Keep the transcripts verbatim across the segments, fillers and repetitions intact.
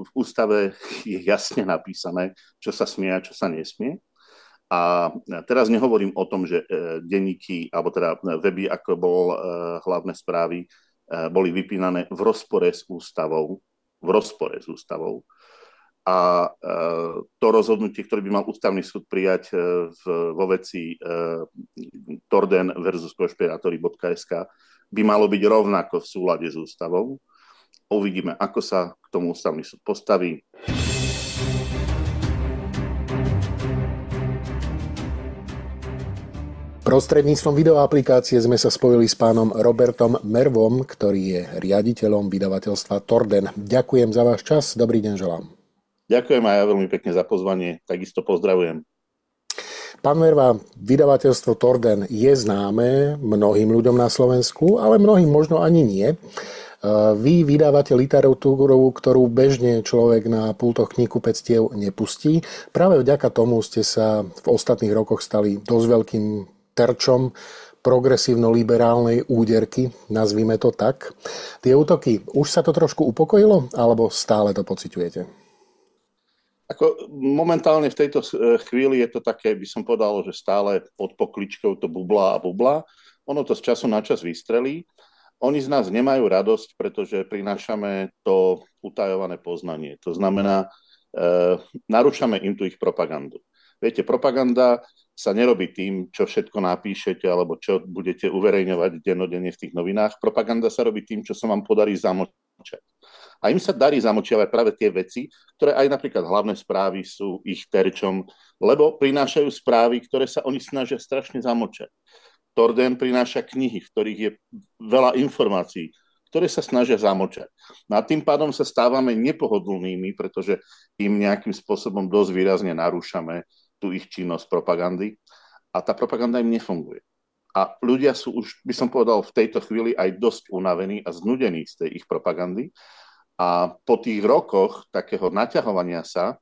v ústave je jasne napísané, čo sa smie a čo sa nesmie. A teraz nehovorím o tom, že denníky, alebo teda weby, ako bol hlavné správy, boli vypínané v rozpore s ústavou, v rozpore s ústavou. A to rozhodnutie, ktoré by mal ústavný súd prijať v, vo veci Torden versus konšpirátori bodka es ká, by malo byť rovnako v súlade s ústavou. Uvidíme, ako sa k tomu ústavný súd postaví. Prostredníctvom videoaplikácie sme sa spojili s pánom Robertom Mervom, ktorý je riaditeľom vydavateľstva Torden. Ďakujem za váš čas, dobrý deň želám. Ďakujem aj ja veľmi pekne za pozvanie, takisto pozdravujem. Pán Merva, vydavateľstvo Torden je známe mnohým ľuďom na Slovensku, ale mnohým možno ani nie. Vy vydávate literatúru, ktorú bežne človek na pultoch kníhkupectiev nepustí. Práve vďaka tomu ste sa v ostatných rokoch stali dosť veľkým terčom progresívno-liberálnej úderky, nazvime to tak. Tie útoky, už sa to trošku upokojilo, alebo stále to pociťujete? Ako momentálne v tejto chvíli je to také, by som povedal, že stále pod pokličkou to bublá a bublá. Ono to z času na čas vystrelí. Oni z nás nemajú radosť, pretože prinášame to utajované poznanie. To znamená, e, narúšame im tú ich propagandu. Viete, propaganda sa nerobí tým, čo všetko napíšete alebo čo budete uverejňovať dennodenne v tých novinách. Propaganda sa robí tým, čo sa vám podarí zamočať. A im sa darí zamočiavať práve tie veci, ktoré aj napríklad hlavné správy sú ich terčom, lebo prinášajú správy, ktoré sa oni snažia strašne zamočať. Torden prináša knihy, v ktorých je veľa informácií, ktoré sa snažia zamočať. No a tým pádom sa stávame nepohodlnými, pretože im nejakým spôsobom dosť výrazne narúšame tú ich činnosť propagandy a tá propaganda im nefunguje. A ľudia sú už, by som povedal, v tejto chvíli aj dosť unavení a znudení z tej ich propagandy. A po tých rokoch takého naťahovania sa,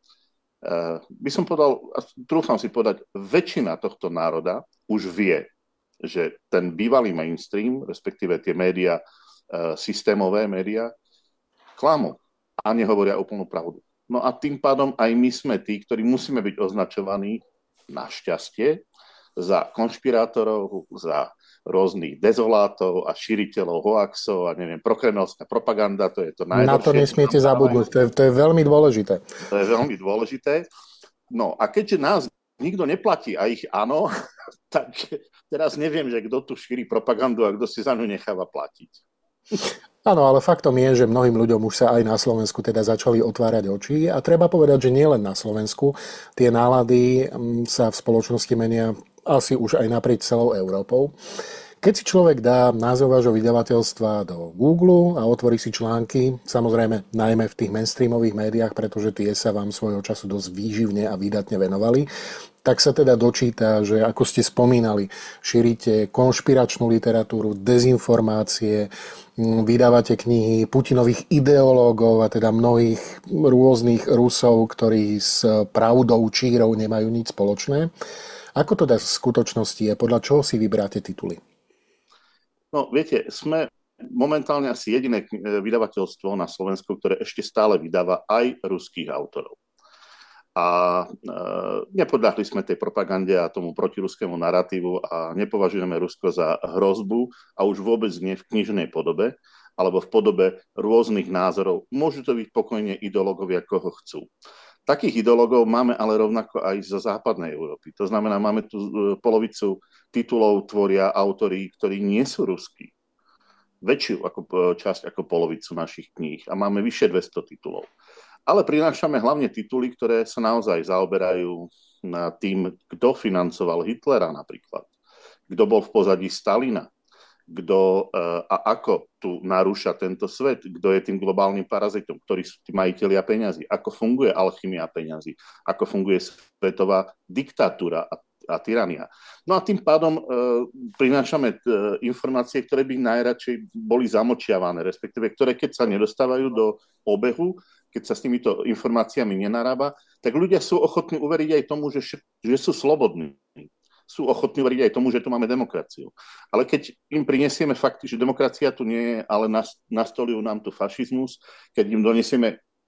by som povedal, trúfam si povedať, väčšina tohto národa už vie, že ten bývalý mainstream, respektíve tie médiá, systémové médiá, klamú a nehovoria úplnú pravdu. No a tým pádom aj my sme tí, ktorí musíme byť označovaní, našťastie, za konšpirátorov, za rôznych dezolátov a šíriteľov hoaxov a neviem, prokremelská propaganda, to je to najhoršie. Na to nesmiete zabudnúť, to je, to je veľmi dôležité. To je veľmi dôležité. No a keďže nás nikto neplatí a ich áno, tak teraz neviem, že kto tu šíri propagandu a kto si za ňu necháva platiť. Áno, ale faktom je, že mnohým ľuďom už sa aj na Slovensku teda začali otvárať oči a treba povedať, že nielen na Slovensku. Tie nálady sa v spoločnosti menia asi už aj naprieč celou Európou. Keď si človek dá názov vášho vydavateľstva do Google a otvorí si články, samozrejme najmä v tých mainstreamových médiách, pretože tie sa vám svojho času dosť výživne a výdatne venovali, tak sa teda dočíta, že ako ste spomínali, šírite konšpiračnú literatúru, dezinformácie, vydávate knihy Putinových ideológov a teda mnohých rôznych Rusov, ktorí s pravdou čírov nemajú nič spoločné. Ako to v skutočnosti je? Podľa čoho si vyberáte tituly? No, viete, sme momentálne asi jediné vydavateľstvo na Slovensku, ktoré ešte stále vydáva aj ruských autorov. A e, nepodľahli sme tej propagande a tomu protiruskému naratívu a nepovažujeme Rusko za hrozbu a už vôbec nie v knižnej podobe alebo v podobe rôznych názorov. Môžu to byť pokojne ideológovia, koho chcú. Takých ideológov máme ale rovnako aj zo západnej Európy. To znamená, máme tu polovicu titulov tvoria autori, ktorí nie sú ruskí. Väčšiu ako, časť ako polovicu našich kníh a máme vyše dvesto titulov. Ale prinášame hlavne tituly, ktoré sa naozaj zaoberajú tým, kto financoval Hitlera napríklad, kto bol v pozadí Stalina, kto a ako tu narúša tento svet, kto je tým globálnym parazitom, ktorí sú tí majitelia peňazí, ako funguje alchymia peňazí, ako funguje svetová diktatúra a, a tyrania. No a tým pádom e, prinášame e, informácie, ktoré by najradšej boli zamočiavané, respektíve ktoré keď sa nedostávajú do obehu, keď sa s týmito informáciami nenarába, tak ľudia sú ochotní uveriť aj tomu, že, že sú slobodní. Sú ochotní uveriť aj tomu, že tu máme demokraciu. Ale keď im prinesieme fakty, že demokracia tu nie je, ale nastolujú nám tu fašizmus, keď im donesieme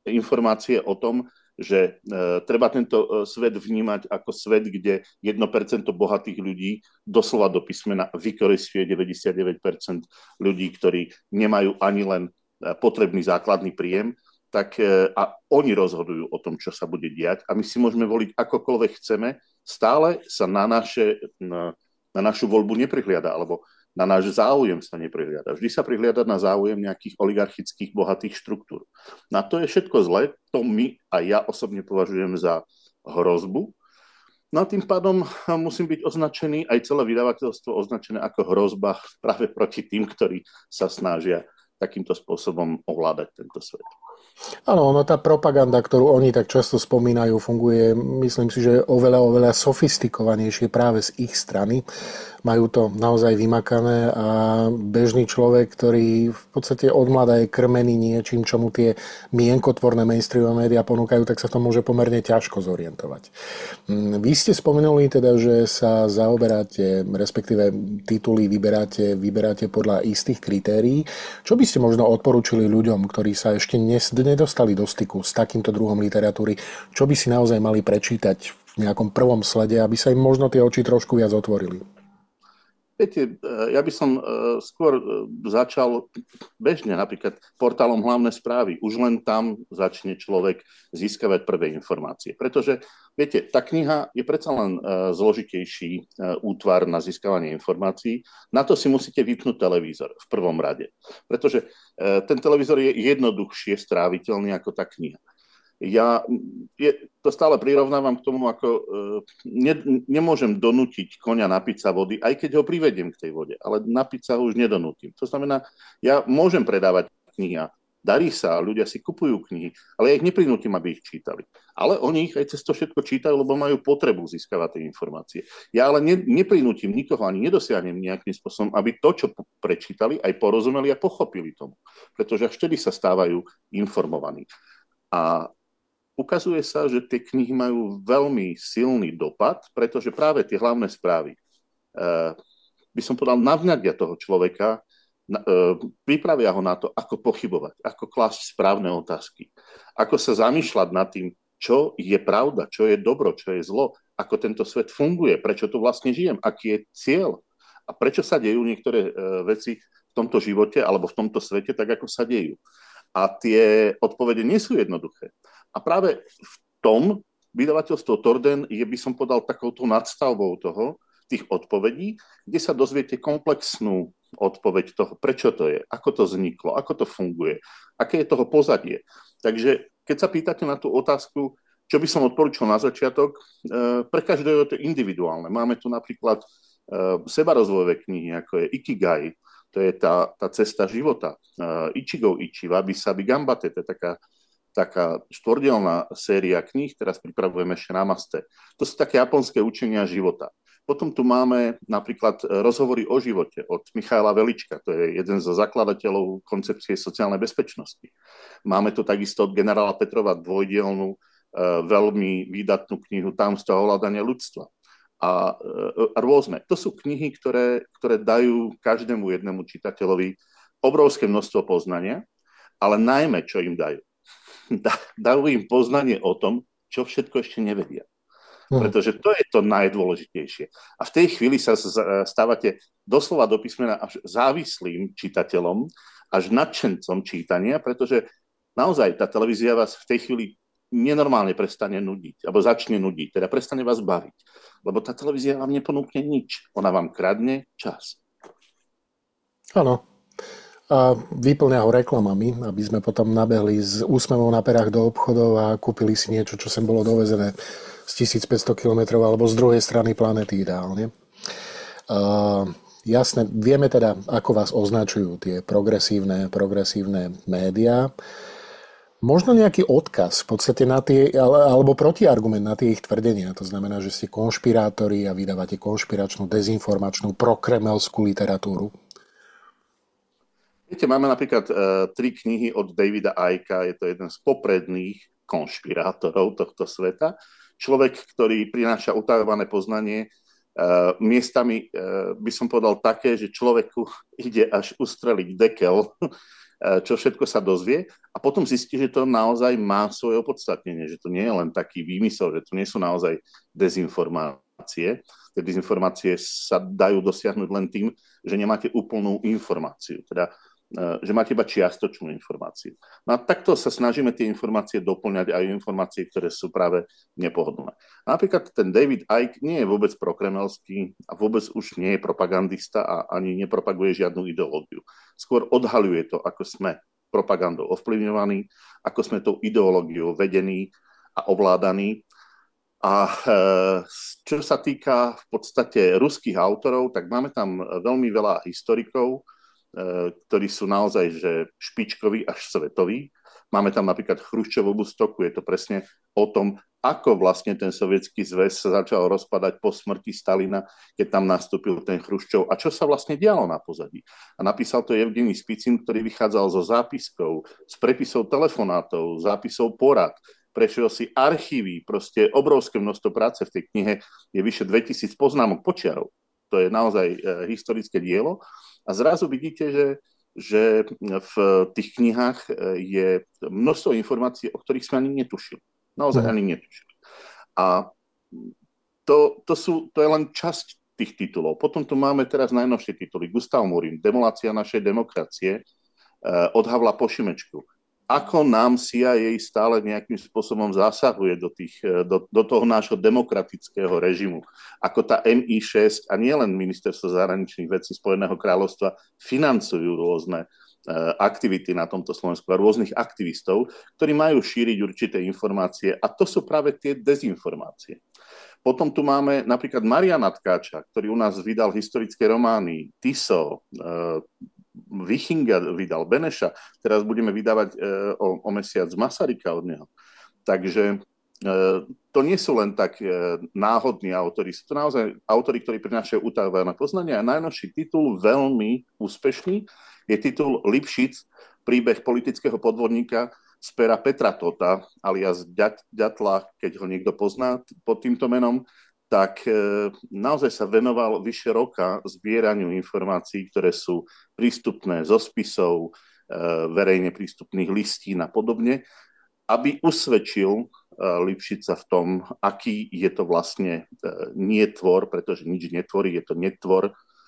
informácie o tom, že e, treba tento e, svet vnímať ako svet, kde jedno percento bohatých ľudí doslova do písmena vykoristuje deväťdesiatdeväť percent ľudí, ktorí nemajú ani len e, potrebný základný príjem, tak e, a oni rozhodujú o tom, čo sa bude diať a my si môžeme voliť akokoľvek chceme, stále sa na, naše, na, na našu voľbu neprihliada, alebo na náš záujem sa neprihliada. Vždy sa prihliada na záujem nejakých oligarchických, bohatých štruktúr. Na to je všetko zle, to my a ja osobne považujem za hrozbu. No a tým pádom musím byť označený, aj celé vydavateľstvo označené ako hrozba práve proti tým, ktorí sa snažia takýmto spôsobom ovládať tento svet. Áno, ono tá propaganda, ktorú oni tak často spomínajú, funguje, myslím si, že oveľa, oveľa sofistikovanejšie práve z ich strany. Majú to naozaj vymakané a bežný človek, ktorý v podstate od mladá je krmený niečím, čo mu tie mienkotvorné mainstreamové médiá ponúkajú, tak sa to môže pomerne ťažko zorientovať. Vy ste spomenuli teda, že sa zaoberáte, respektíve tituly vyberáte, vyberáte podľa istých kritérií. Čo by ste možno odporúčili ľuďom, ktorí sa ešte nedostali do styku s takýmto druhom literatúry, čo by si naozaj mali prečítať v nejakom prvom slede, aby sa im možno tie oči trošku viac otvorili? Viete, ja by som skôr začal bežne, napríklad portálom Hlavné správy. Už len tam začne človek získavať prvé informácie. Pretože, viete, tá kniha je predsa len zložitejší útvar na získavanie informácií. Na to si musíte vypnúť televízor v prvom rade. Pretože ten televízor je jednoduchšie stráviteľný ako tá kniha. Ja je, to stále prirovnávam k tomu, ako e, ne, nemôžem donútiť koňa napiť sa vody, aj keď ho privediem k tej vode, ale napiť sa ho už nedonútim. To znamená, ja môžem predávať knihy, darí sa, ľudia si kupujú knihy, ale ja ich neprinútim, aby ich čítali. Ale oni ich aj cez to všetko čítajú, lebo majú potrebu získavať tie informácie. Ja ale ne, neprinútim nikoho, ani nedosiahnem nejakým spôsobom, aby to, čo prečítali, aj porozumeli a pochopili tomu. Pretože až vtedy sa stávajú informovaní. A ukazuje sa, že tie knihy majú veľmi silný dopad, pretože práve tie hlavné správy, eh, by som povedal, navňadia toho človeka, eh, pripravia ho na to, ako pochybovať, ako klásť správne otázky, ako sa zamýšľať nad tým, čo je pravda, čo je dobro, čo je zlo, ako tento svet funguje, prečo tu vlastne žijem, aký je cieľ a prečo sa dejú niektoré eh, veci v tomto živote alebo v tomto svete tak, ako sa dejú. A tie odpovede nie sú jednoduché. A práve v tom vydavateľstvo Torden je, by som podal takouto nadstavbou toho, tých odpovedí, kde sa dozviete komplexnú odpoveď toho, prečo to je, ako to vzniklo, ako to funguje, aké je toho pozadie. Takže keď sa pýtate na tú otázku, čo by som odporúčal na začiatok, pre každého je to individuálne. Máme tu napríklad sebarozvojové knihy, ako je Ikigai, to je tá, tá cesta života. Ichigo Ichi, Wabi Sabi Gambate, to je taká taká štvordielna séria kníh, teraz pripravujeme ešte Namaste. To sú také japonské učenia života. Potom tu máme napríklad rozhovory o živote od Michaela Velička, to je jeden zo zakladateľov koncepcie sociálnej bezpečnosti. Máme tu takisto od generála Petrova dvojdielnú, veľmi výdatnú knihu Tajomstvá ovládania ľudstva. A rôzne. To sú knihy, ktoré, ktoré dajú každému jednému čitateľovi obrovské množstvo poznania, ale najmä, čo im dajú, dajú im poznanie o tom, čo všetko ešte nevedia. Pretože to je to najdôležitejšie. A v tej chvíli sa stávate doslova do písmena až závislým čitateľom, až nadšencom čítania, pretože naozaj tá televízia vás v tej chvíli nenormálne prestane nudiť, alebo začne nudiť, teda prestane vás baviť. Lebo tá televízia vám neponúkne nič. Ona vám kradne čas. Áno. A vyplňa ho reklamami, aby sme potom nabehli s úsmevom na perách do obchodov a kúpili si niečo, čo sem bolo dovezené z tisícpäťsto kilometrov alebo z druhej strany planety ideálne. Uh, jasné, vieme teda, ako vás označujú tie progresívne, progresívne médiá. Možno nejaký odkaz v podstate na tie, alebo protiargument na tie ich tvrdenia. To znamená, že ste konšpirátori a vydávate konšpiračnú, dezinformačnú, prokremelskú literatúru. Viete, máme napríklad uh, tri knihy od Davida Icka, je to jeden z popredných konšpirátorov tohto sveta. Človek, ktorý prináša utajované poznanie, uh, miestami uh, by som povedal také, že človeku ide až ustreliť dekel, uh, čo všetko sa dozvie a potom zistí, že to naozaj má svoje opodstatnenie, že to nie je len taký výmysel, že to nie sú naozaj dezinformácie. Tie dezinformácie sa dajú dosiahnuť len tým, že nemáte úplnú informáciu, teda že máte iba čiastočnú informáciu. No a takto sa snažíme tie informácie doplňať aj informácie, ktoré sú práve nepohodlné. Napríklad ten David Icke nie je vôbec prokremelský a vôbec už nie je propagandista a ani nepropaguje žiadnu ideológiu. Skôr odhaľuje to, ako sme propagandou ovplyvňovaní, ako sme tou ideológiou vedení a ovládaní. A čo sa týka v podstate ruských autorov, tak máme tam veľmi veľa historikov, ktorí sú naozaj že špičkoví až svetoví. Máme tam napríklad Chruščovovú stoku, je to presne o tom, ako vlastne ten sovietský zväz sa začal rozpadať po smrti Stalina, keď tam nastúpil ten Chruščov a čo sa vlastne dialo na pozadí. A napísal to Evgenij Spicin, ktorý vychádzal zo zápiskov, z prepisov telefonátov, zápisov porad, prešiel si archívy, proste obrovské množstvo práce v tej knihe, je vyše dvetisíc poznámok počiarov. To je naozaj e, historické dielo. A zrazu vidíte, že, že v tých knihách je množstvo informácií, o ktorých sme ani netušili. Naozaj mm. ani netušili. A to, to, sú, to je len časť tých titulov. Potom tu máme teraz najnovšie tituly. Gustav Murín, Demolácia našej demokracie, od Havla po Šimečku. Ako nám C I A stále nejakým spôsobom zasahuje do, tých, do, do toho nášho demokratického režimu. Ako tá em í šesť a nielen Ministerstvo zahraničných vecí Spojeného kráľovstva financujú rôzne uh, aktivity na tomto Slovensku a rôznych aktivistov, ktorí majú šíriť určité informácie a to sú práve tie dezinformácie. Potom tu máme napríklad Mariana Tkáča, ktorý u nás vydal historické romány, Tiso, uh, Vichinga vydal, Beneša, teraz budeme vydávať e, o, o mesiac Masaryka od neho. Takže e, to nie sú len tak e, náhodní autori, sú to naozaj autori, ktorí prinášajú utajované poznania a najnovší titul, veľmi úspešný, je titul Lipšic, príbeh politického podvodníka z pera Petra Tota, alias Ďatla, keď ho niekto pozná pod týmto menom, tak naozaj sa venoval vyše roka zbieraniu informácií, ktoré sú prístupné zo spisov, verejne prístupných listín a podobne, aby usvedčil Lipšica v tom, aký je to vlastne nie tvor, pretože nič netvorí, je to netvor,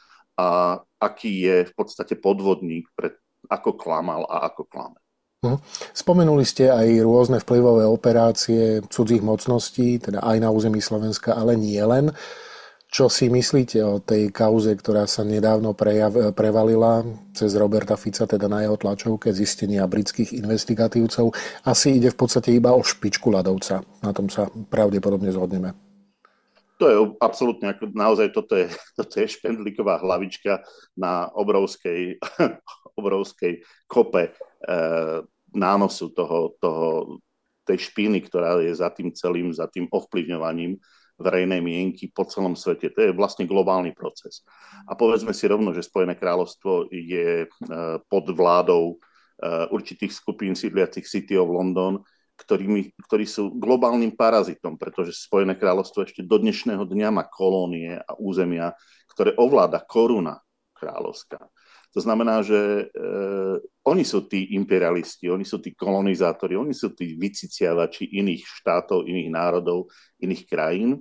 a aký je v podstate podvodník, ako klamal a ako klame. Spomenuli ste aj rôzne vplyvové operácie cudzích mocností, teda aj na území Slovenska, ale nie len. Čo si myslíte o tej kauze, ktorá sa nedávno prejav, prevalila cez Roberta Fica, teda na jeho tlačovke zistenia britských investigatívcov? Asi ide v podstate iba o špičku ľadovca. Na tom sa pravdepodobne zhodneme. To je absolútne, ako naozaj toto je, toto je špendlíková hlavička na obrovskej, obrovskej kope e, nánosu toho, toho, tej špíny, ktorá je za tým celým, za tým ovplyvňovaním verejnej mienky po celom svete. To je vlastne globálny proces. A povedzme si rovno, že Spojené kráľovstvo je e, pod vládou e, určitých skupín sídliacich City of London, ktorými, ktorí sú globálnym parazitom, pretože Spojené kráľovstvo ešte do dnešného dňa má kolónie a územia, ktoré ovláda koruna kráľovská. To znamená, že e, oni sú tí imperialisti, oni sú tí kolonizátori, oni sú tí vyciciavači iných štátov, iných národov, iných krajín.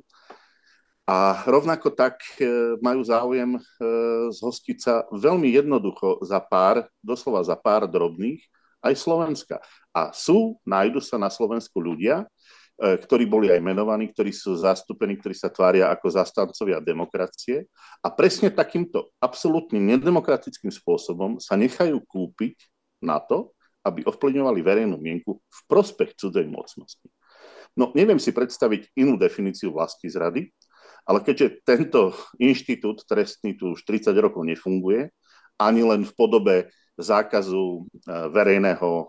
A rovnako tak e, majú záujem e, zhostiť sa veľmi jednoducho za pár, doslova za pár drobných, aj Slovenska. A sú, nájdu sa na Slovensku ľudia, ktorí boli aj menovaní, ktorí sú zastúpení, ktorí sa tvária ako zastancovia demokracie a presne takýmto absolútne nedemokratickým spôsobom sa nechajú kúpiť na to, aby ovplyvňovali verejnú mienku v prospech cudzej mocnosti. No, neviem si predstaviť inú definíciu vlastizrady, ale keďže tento inštitút trestný tu už tridsať rokov nefunguje, ani len v podobe zákazu verejného,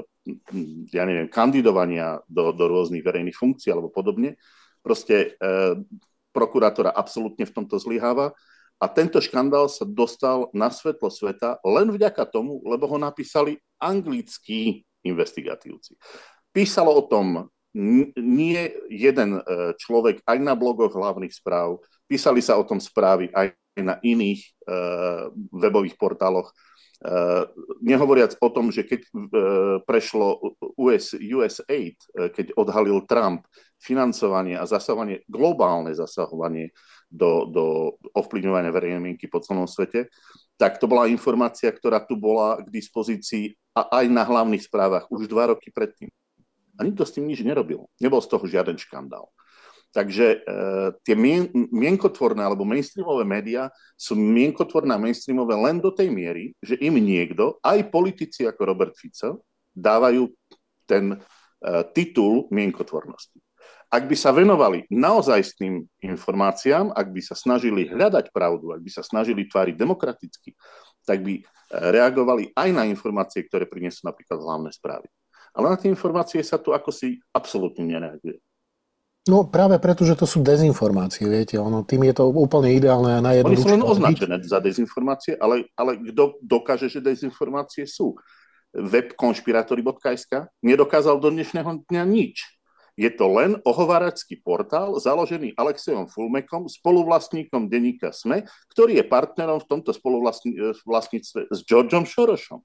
ja neviem, kandidovania do, do rôznych verejných funkcií alebo podobne. Proste eh, prokurátora absolútne v tomto zlyháva a tento škandál sa dostal na svetlo sveta len vďaka tomu, lebo ho napísali anglickí investigatívci. Písalo o tom nie jeden človek aj na blogoch hlavných správ, písali sa o tom správy aj na iných eh, webových portáloch nehovoriac o tom, že keď prešlo U S, U S aid, keď odhalil Trump financovanie a zasahovanie, globálne zasahovanie do, do ovplyvňovania verejnej mienky po celom svete, tak to bola informácia, ktorá tu bola k dispozícii a aj na hlavných správach už dva roky predtým. A nikto s tým nič nerobil. Nebol z toho žiaden škandál. Takže e, tie mien, mienkotvorné alebo mainstreamové médiá sú mienkotvorné a mainstreamové len do tej miery, že im niekto, aj politici ako Robert Fico, dávajú ten e, titul mienkotvornosti. Ak by sa venovali naozajstným informáciám, ak by sa snažili hľadať pravdu, ak by sa snažili tváriť demokraticky, tak by reagovali aj na informácie, ktoré prinesú napríklad hlavné správy. Ale na tie informácie sa tu ako si absolútne nereaguje. No práve preto, že to sú dezinformácie, viete, ono, tým je to úplne ideálne a najjednoduchšie. Oni sú len označené za dezinformácie, ale, ale kto dokáže, že dezinformácie sú? Web konšpiratory bodka es ká nedokázal do dnešného dňa nič. Je to len ohováracký portál založený Alexejom Fulmekom, spoluvlastníkom denníka SME, ktorý je partnerom v tomto spoluvlastníctve s Georgeom Sorosom.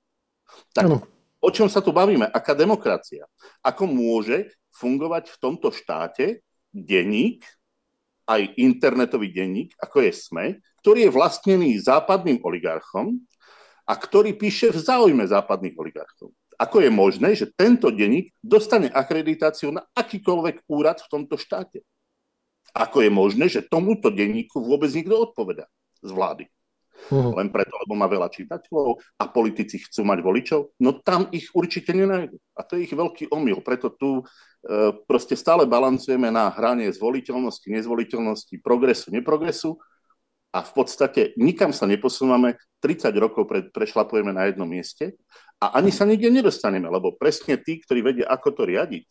Tak ano. O čom sa tu bavíme? Aká demokracia? Ako môže fungovať v tomto štáte denník, aj internetový denník, ako je SME, ktorý je vlastnený západným oligarchom a ktorý píše v záujme západných oligarchov? Ako je možné, že tento denník dostane akreditáciu na akýkoľvek úrad v tomto štáte? Ako je možné, že tomuto denníku vôbec nikto odpoveda z vlády? Uh-huh. Len preto, lebo má veľa čitateľov a politici chcú mať voličov? No tam ich určite nenájdu. A to je ich veľký omyl. Preto tu e, proste stále balancujeme na hrane zvoliteľnosti, nezvoliteľnosti, progresu, neprogresu a v podstate nikam sa neposúvame, tridsať rokov pre, prešlapujeme na jednom mieste a ani sa nikde nedostaneme, lebo presne tí, ktorí vedia, ako to riadiť,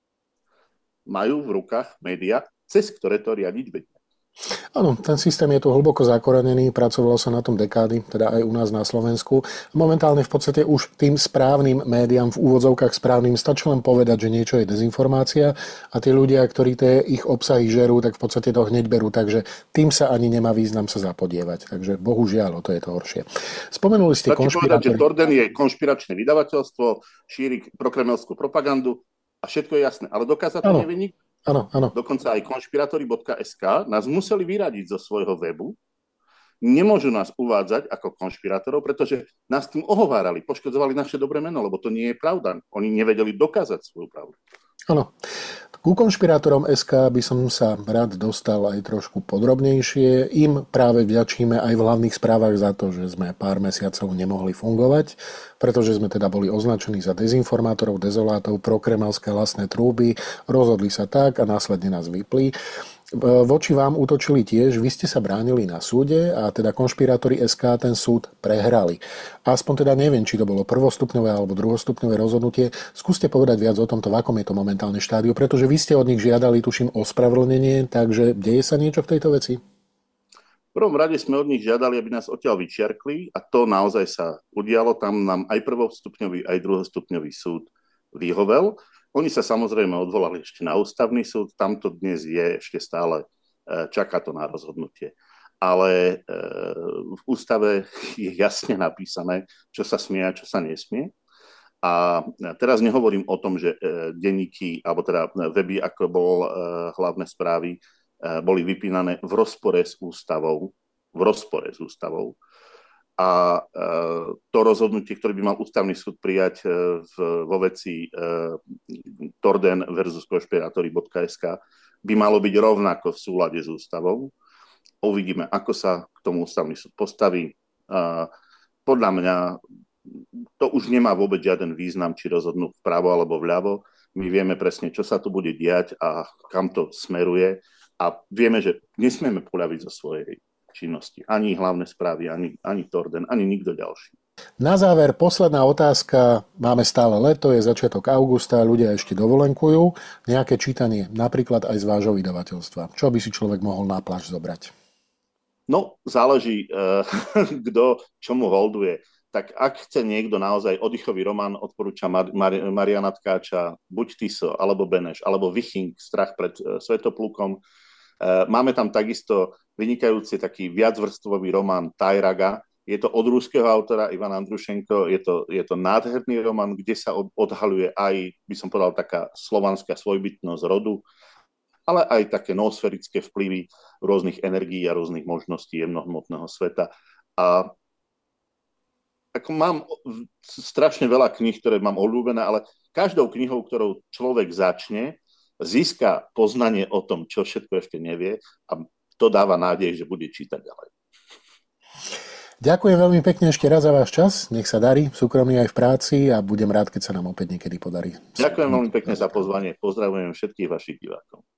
majú v rukách médiá, cez ktoré to riadiť vedia. Áno, ten systém je tu hlboko zakorenený, pracovalo sa na tom dekády, teda aj u nás na Slovensku. Momentálne v podstate už tým správnym médiám, v úvodzovkách správnym, stačí len povedať, že niečo je dezinformácia a tí ľudia, ktorí tie ich obsahy žerú, tak v podstate to hneď berú, takže tým sa ani nemá význam sa zapodievať. Takže bohužiaľ, to je to horšie. Spomenuli ste konšpirátori. Povedať, že Torden je konšpiračné vydavateľstvo, šíri prokremelskú propagandu a všetko je jasné, ale dokázať to nevie nikto. Áno, áno. Dokonca aj konšpiratory bodka es ká nás museli vyradiť zo svojho webu. Nemôžu nás uvádzať ako konšpirátorov, pretože nás tým ohovárali, poškodzovali naše dobré meno, lebo to nie je pravda. Oni nevedeli dokázať svoju pravdu. Áno. Ku konšpirátorom es ká by som sa rád dostal aj trošku podrobnejšie. Im práve vďačíme aj v hlavných správach za to, že sme pár mesiacov nemohli fungovať, pretože sme teda boli označení za dezinformátorov, dezolátov, prokremelské hlasné trúby, rozhodli sa tak a následne nás vypli. Voči vám útočili tiež, vy ste sa bránili na súde a teda konšpirátori es ká ten súd prehrali. Aspoň teda neviem, či to bolo prvostupňové alebo druhostupňové rozhodnutie. Skúste povedať viac o tomto, v akom je to momentálne štádiu, pretože vy ste od nich žiadali, tuším, ospravedlnenie, takže deje sa niečo v tejto veci? V prvom rade sme od nich žiadali, aby nás odtiaľ vyčiarkli a to naozaj sa udialo. Tam nám aj prvostupňový, aj druhostupňový súd vyhovel. Oni sa samozrejme odvolali ešte na ústavný súd, tam to dnes je ešte stále, čaká to na rozhodnutie. Ale v ústave je jasne napísané, čo sa smie a čo sa nesmie. A teraz nehovorím o tom, že denníky, alebo teda weby, ako bol hlavné správy, boli vypínané v rozpore s ústavou, v rozpore s ústavou. A to rozhodnutie, ktoré by mal ústavný súd prijať v, vo veci Torden versus konšpirátori bodka es ká, by malo byť rovnako v súlade s ústavou. Uvidíme, ako sa k tomu ústavný súd postaví. Podľa mňa to už nemá vôbec žiaden význam, či rozhodnú vpravo alebo vľavo. My vieme presne, čo sa tu bude diať a kam to smeruje. A vieme, že nesmieme poľaviť zo svojej činnosti. Ani hlavné správy, ani, ani Torden, ani nikto ďalší. Na záver posledná otázka. Máme stále leto, je začiatok augusta, ľudia ešte dovolenkujú. Nejaké čítanie, napríklad aj z vášho vydavateľstva. Čo by si človek mohol na pláž zobrať? No, záleží, kto čomu holduje. Tak ak chce niekto naozaj oddychový román, odporúča Mar- Mar- Mariana Tkáča, buď Tiso, alebo Beneš, alebo Viching, Strach pred Svetoplukom. Máme tam takisto vynikajúci taký viacvrstvový román Tajraga, Je to od ruského autora Ivan Andrušenko, je to, je to nádherný román, kde sa odhaľuje aj, by som povedal, taká slovanská svojbytnosť rodu, ale aj také noosferické vplyvy rôznych energií a rôznych možností jemnohmotného sveta. A ako mám strašne veľa kníh, ktoré mám obľúbené, ale každou knihou, ktorou človek začne, získa poznanie o tom, čo všetko ešte nevie a to dáva nádej, že bude čítať ďalej. Ďakujem veľmi pekne ešte raz za váš čas. Nech sa darí, súkromný aj v práci a budem rád, keď sa nám opäť niekedy podarí. Ďakujem veľmi pekne za pozvanie. Pozdravujem všetkých vašich divákov.